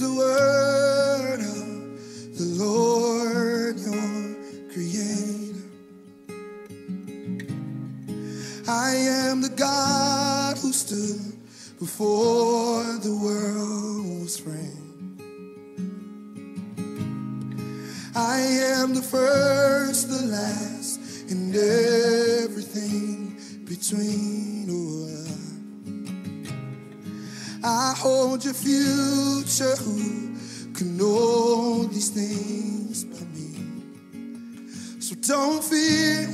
the word of the Lord, your creator. I am the God who stood before the world was framed. I am the first, the last, and everything between. I hold your future. Who can know these things but me? So don't fear.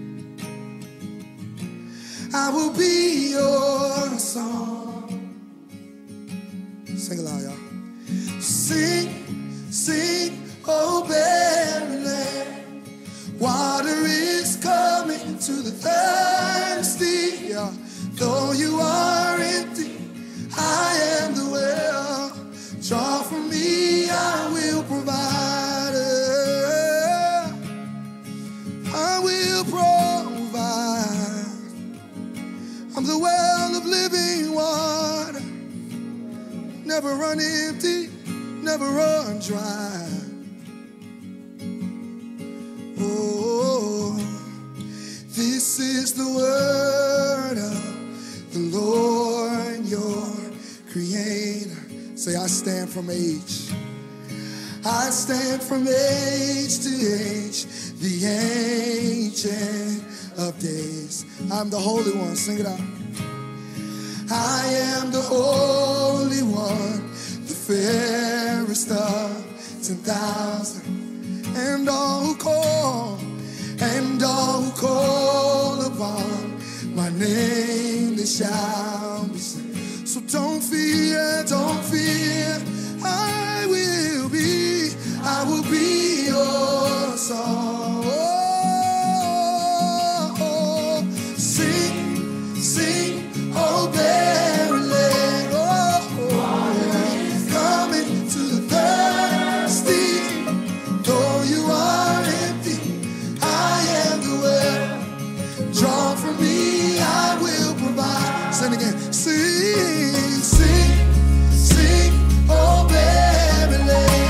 I will be your song. Sing aloud, y'all. Sing, sing, oh barren land. Water is coming to the thirsty. Yeah. Though you are empty, I am the well. Draw from me, I will provide. I will provide. I'm the well of living water. Never run empty, never run dry. Oh, this is the word of the Lord, your creator. Say, I stand from age. I stand from age to age, the ancient of days. I'm the Holy One. Sing it out. I am the Holy One, the fairest of 10,000. And all who call upon my name, they shall be saved. So don't fear, don't fear. I will be your song. Oh, sing, sing, oh barren land. Oh, coming to the thirsty. Though you are empty, I am the well. Draw from me, I will provide. Sing again. Sing, sing, sing, oh barren land.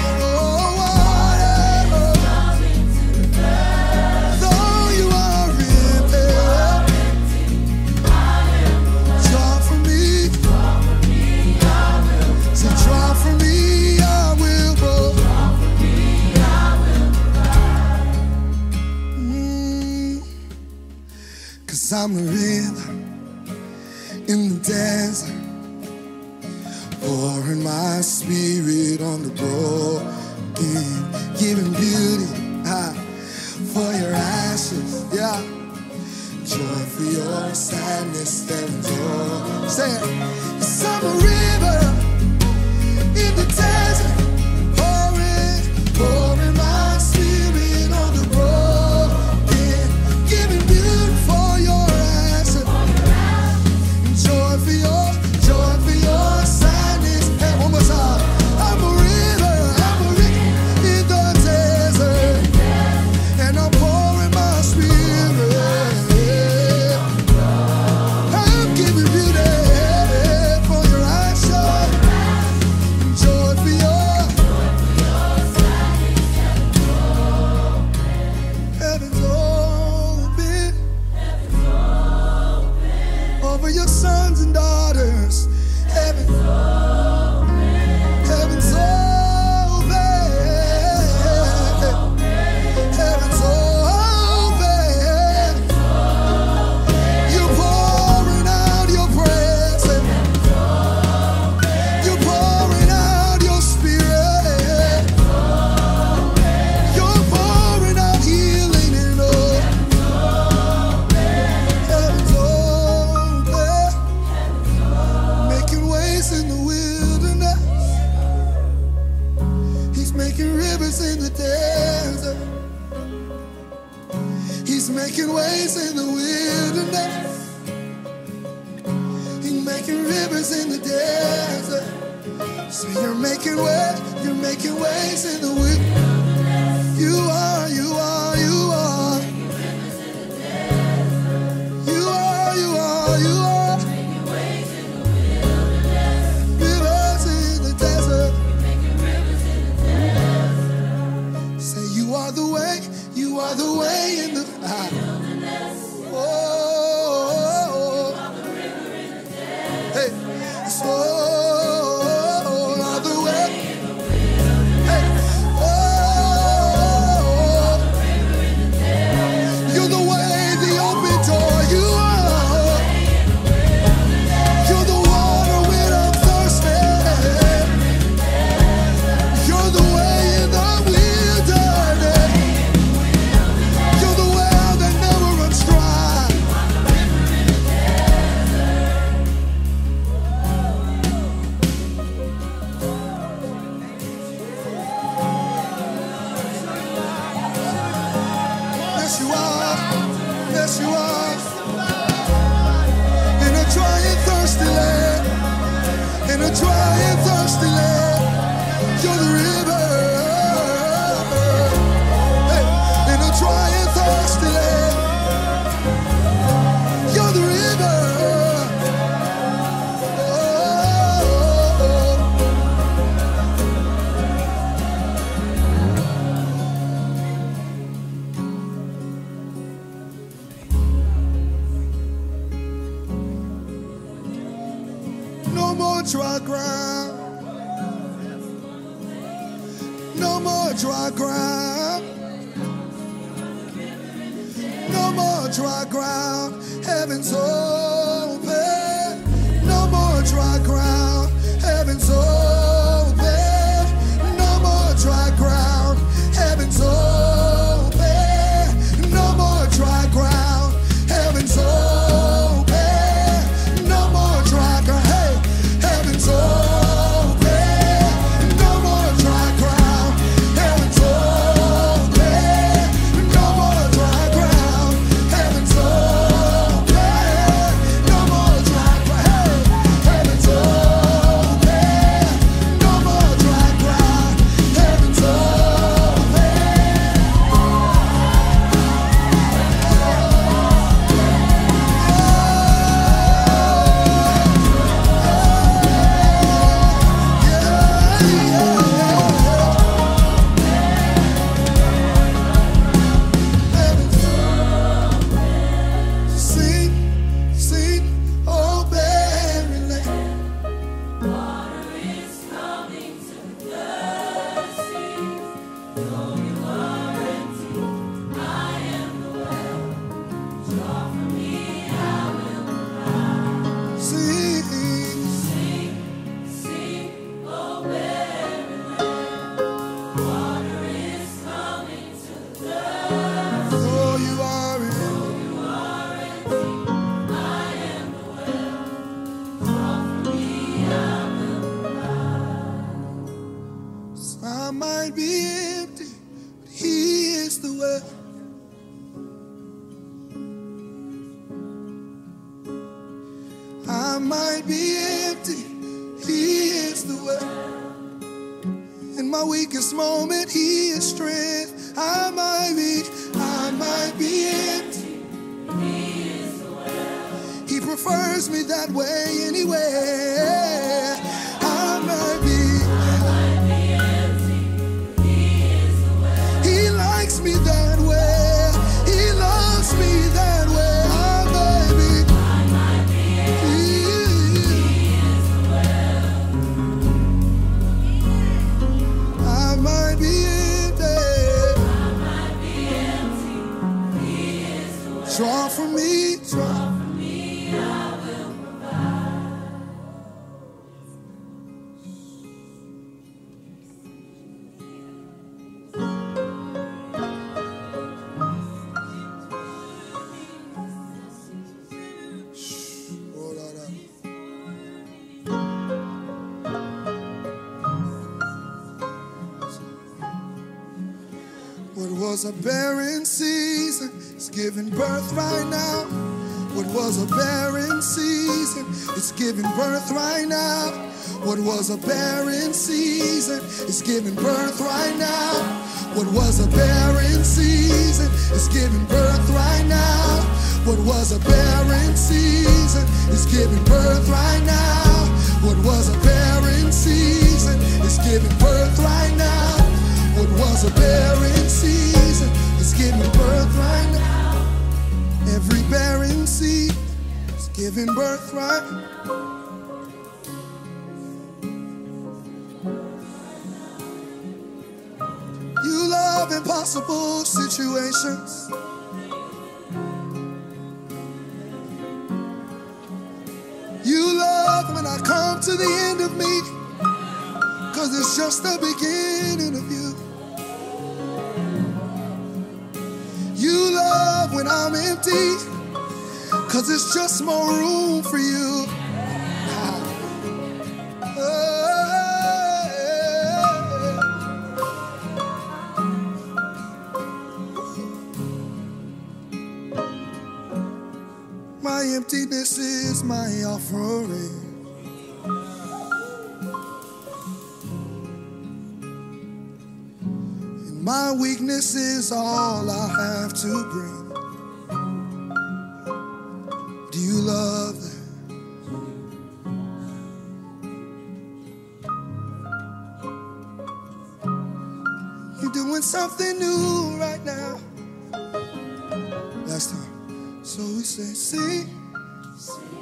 I'm a river in the desert, pouring my spirit on the broken, giving beauty for your ashes, yeah. Joy for your sadness, heaven's all. Say it. 'Cause I'm a river in the desert, pouring my spirit on the broken, giving beauty for your joy for your sadness. Hey, one more time. I'm a river in the desert, and I'm pouring my spirit. I'm giving beauty for your ashes, joy for your sadness. Heaven's open over your sons and daughters. Heaven's open. Heaven's open. Heaven's open. You're pouring out your presence. You're pouring out your spirit. You're pouring out healing and all. Heaven's open. Making ways in the wilderness. He's making rivers in the desert. He's making ways in the wilderness. He's making rivers in the desert. So you're making ways in the wilderness. You are. You are. Rivers in the desert. the way in the oh, hey, so all the way, hey, oh, you're the way, the open door, you are, you're the water when I'm thirsty, you're the way in the wilderness, you're the well that never runs dry. Yes, you are. Yes, you are. In a dry and thirsty land, in a dry and thirsty land, you're the river. Hey, in a dry and thirsty land, you're the river. Oh, no more dry ground. No more dry ground. No more dry ground. Heaven's open. No more dry ground. Heaven's open. No more dry ground. Heaven's open. No more dry ground. Heaven's open. No more dry ground. Hey, heaven's open. No more dry ground. Heaven's open. No more dry ground. Heaven's open. No more dry ground. Hey, heaven's open. No more dry ground. Heaven's Sing, sing, oh barren land. Water is coming to the sea. Though you are empty, I am the well. Draw from me, I will provide. Sing, Sing, sing, oh barren land. Water is coming to the sea. oh you are in. You are empty, I am the well. Draw from me, I will provide. I might be empty, but He is the well. I might be empty, He is the well. In my weakest moment, He is strength. I might be empty. He prefers me that way anyway. I might be. He likes me that way. He loves me that way. I might be. I might be empty. Draw from me, draw. What was a barren season is giving birth right now. What was a barren season is giving birth right now. What was a barren season is giving birth right now. What was a barren season is giving birth right now. What was a barren season is giving birth right now. What was a barren season is giving birth right now. What was a barren season is giving birth Every barren seed is given birthright. You love impossible situations. You love when I come to the end of me, 'cause it's just the beginning of you. You love when I'm empty, 'cause it's just more room for you. My emptiness is my offering. And my weakness is all I have to bring. Do you love that? You're doing something new right now. Last time. So we say, see.